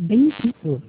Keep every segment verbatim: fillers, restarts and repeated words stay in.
Bem-vindo.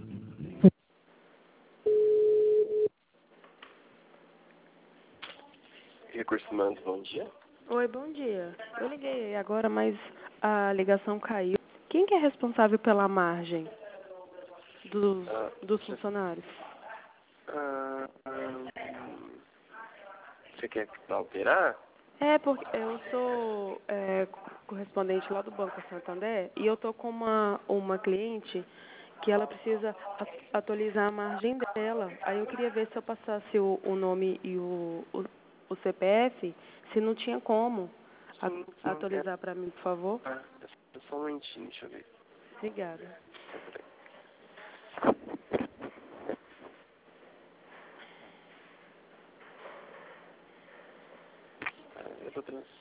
Recursos Humanos, bom dia. Oi, bom dia. Eu liguei agora, mas a ligação caiu. Quem que é responsável pela margem dos, Ah, dos funcionários? ah, ah, você quer alterar? É, porque eu sou é, correspondente lá do Banco Santander e eu tô com uma, uma cliente que ela precisa a- atualizar a margem dela. Aí eu queria ver se eu passasse o, o nome e o, o, o C P F, se não tinha como a- Sim, sim. É, atualizar para mim, por favor. ah, é só um momentinho, deixa eu ver. Obrigada. Ah, eu tô trans...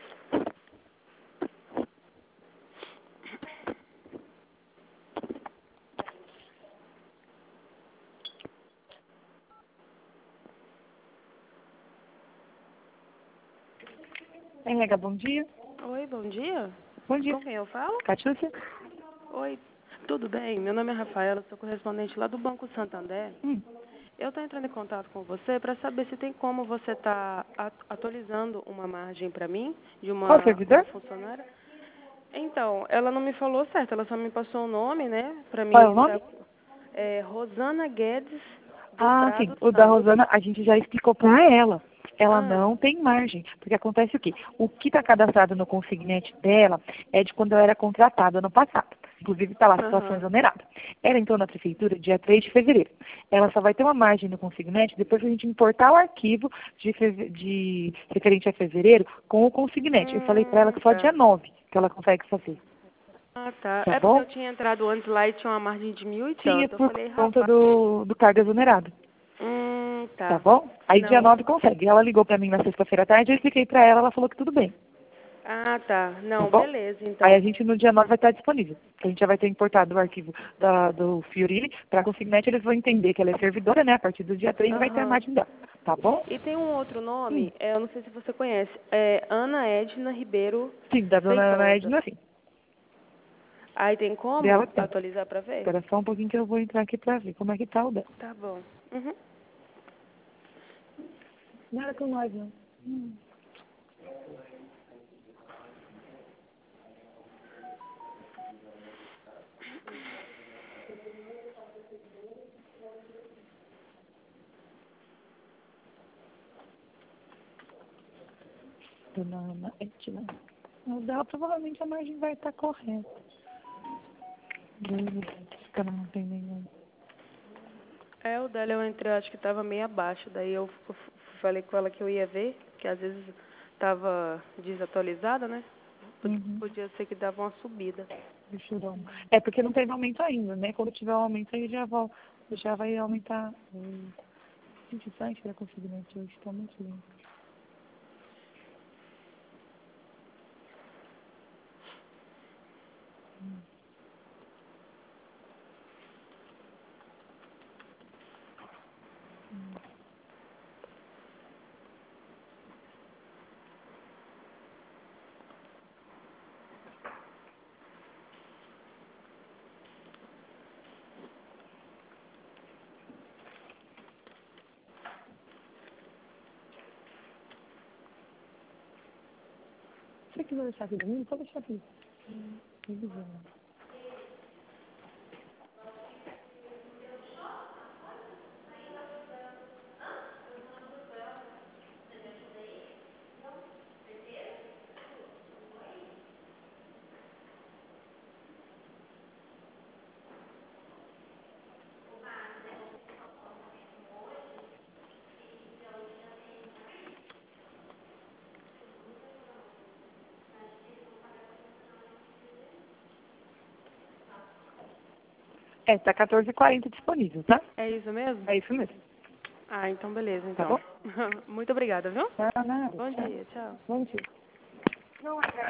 Hein, Lega, bom dia. Oi, bom dia. Bom dia. Com quem eu falo? Catiúcia? Oi, tudo bem? Meu nome é Rafaela, sou correspondente lá do Banco Santander. Hum. Eu estou entrando em contato com você para saber se tem como você estar atualizando uma margem para mim, de Qual o uma, uma servidor? funcionária. Então, ela não me falou certo, ela só me passou o nome, né, para mim Qual é o entrar. nome? É Rosana Guedes dos Ah, sim. Prados O da Santos. Rosana, a gente já explicou para ela. Ela Ah, não tem margem. Porque acontece o quê? O que está cadastrado no consignante dela é de quando ela era contratada no passado. Inclusive está lá, situação aham. exonerada. Ela entrou na prefeitura dia três de fevereiro. Ela só vai ter uma margem no consignante depois que a gente importar o arquivo de, feve- de referente a fevereiro com o consignante. Eu falei para ela Hum, que só dia tá. nove que ela consegue fazer. Ah, tá. Tá É porque eu bom? tinha entrado antes lá e tinha uma margem de mil e Sim, é tanto. Eu por falei, conta rapaz, do, do cargo exonerado. hum, Tá tá. bom? Aí dia Não. nove consegue. Ela ligou pra mim na sexta-feira à tarde, eu expliquei pra ela, ela falou que tudo bem. Ah, tá. Tá Não, bom? beleza, Aí a então. gente no dia nove vai estar disponível. A gente já vai ter importado o arquivo da, do Fiorini. Pra consignante eles vão entender que ela é servidora, né? A partir do dia três vai ter a Aham. margem dela. Tá bom? E tem um outro Hum. nome, é, eu não sei se você conhece, é Ana Edna Ribeiro Sim, da dona Ana Feitosa. Edna, sim. Aí tem Dela como tem. atualizar pra ver? Espera só um pouquinho que eu vou entrar aqui pra ver como é que tá o dela. Tá bom. Uhum. Nada com nós, não. Hum. Dona Ana Edna. O dela provavelmente a margem vai estar correta. Porque ela não tem nenhum. É, o dela eu entrei, eu acho que tava meio abaixo, daí eu f- f- falei com ela que eu ia ver, que às vezes tava desatualizada, né? Pod- Uhum. Podia ser que dava uma subida. Deixa eu dar um- É porque não teve aumento ainda, né? Quando tiver o aumento aí já, vol- já vai aumentar. Hum. Gente, o site da consignante hoje está muito lindo. Se você quiser deixar aqui domingo, pode deixar aqui. Hum, revisão. É, tá quatorze e quarenta disponível, tá? É isso mesmo? É isso mesmo. Ah, então beleza, Tá então. bom? Muito obrigada, viu? Não, nada. Bom Tchau. dia, tchau. Bom dia. Não, é